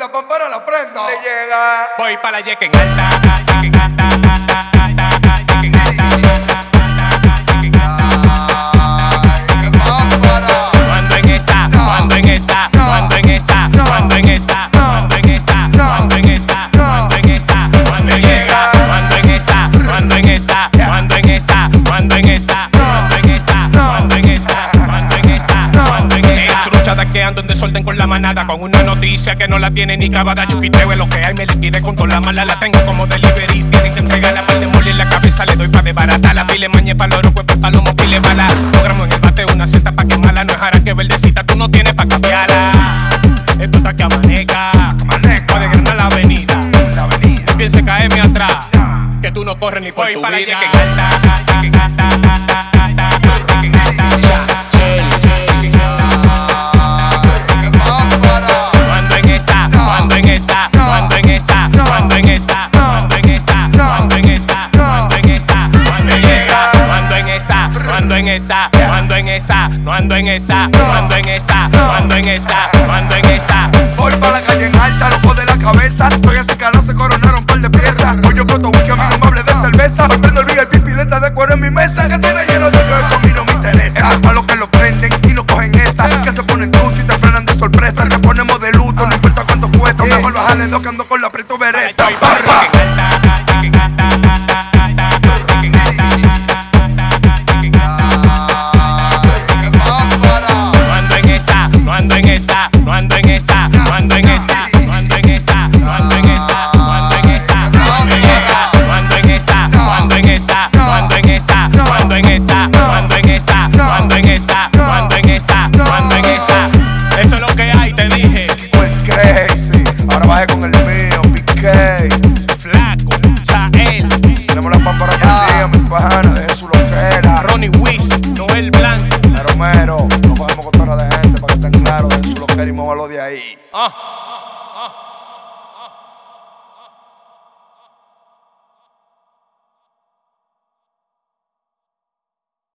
la pámpara la prenda. Le llega. Voy pa' la yeca en alta. Cuando en esa, cuando en esa, cuando en esa, cuando en esa, cuando en esa, cuando en esa, cuando en esa, cuando en esa, cuando en esa, cuando en esa, cuando en esa, cuando en esa, cuando en esa, cuando en esa, cuando en esa, cuando en esa. Encruchada que ando en desorden con la manada, con una noticia que no la tiene ni cabada. Chuquiteo es lo que hay, me liquide con toda la mala. La tengo como delivery, tienen que entregarla para de mole en la cabeza. Le doy pa' de barata, la pile mañe pa' loro, cuerpo palomo, pile bala. Logramos en el bate una seta pa' quemarla. No es jara que verdecita, tú no tienes pa' cambiarla. Esto está que amanezca, puede ganar la avenida. No pienses caerme atrás, que tú no corres ni por tu vida. Cuando en esa, cuando en esa, cuando en esa, cuando en esa, cuando en esa, cuando en esa, cuando en esa, cuando en esa, cuando en esa, cuando en esa, cuando en esa, cuando en esa, cuando en esa, cuando en esa, cuando en esa. Voy pa' la calle en alta, loco de la cabeza. Estoy así que se coronaron par de piezas. Hoy yo coto whisky, a mí no me hable de cerveza. Hoy prendo el VIP, pileta de cuero en mi mesa. Que tiene lleno de Dios, eso a mí no me interesa. Es pa' los que lo prenden y no cogen esa. Que se ponen truchos y te frenan de sorpresa. Te ponemos de luto, no importa cuánto cuesta. Mejor bajarle dos que ando con la preto vereta. Parra. Cuando en esa, cuando en esa, cuando en esa, cuando en esa, cuando en esa, cuando en esa, cuando en esa, cuando en esa, cuando en esa, cuando en esa, cuando en esa, cuando en esa, cuando en esa, cuando en esa, cuando en esa, cuando en esa. Eso es lo que hay, te dije. Fue crazy. Ahora bajé con el mío, BK. Flaco, Chael, Tenemos la pámpara prendida, mi pana. Deje su loquera. Ronnie Wiz, Noel Blanco. Mero, no podemos contar de gente para que estén claros. Deje su loquera y móvalo de ahí.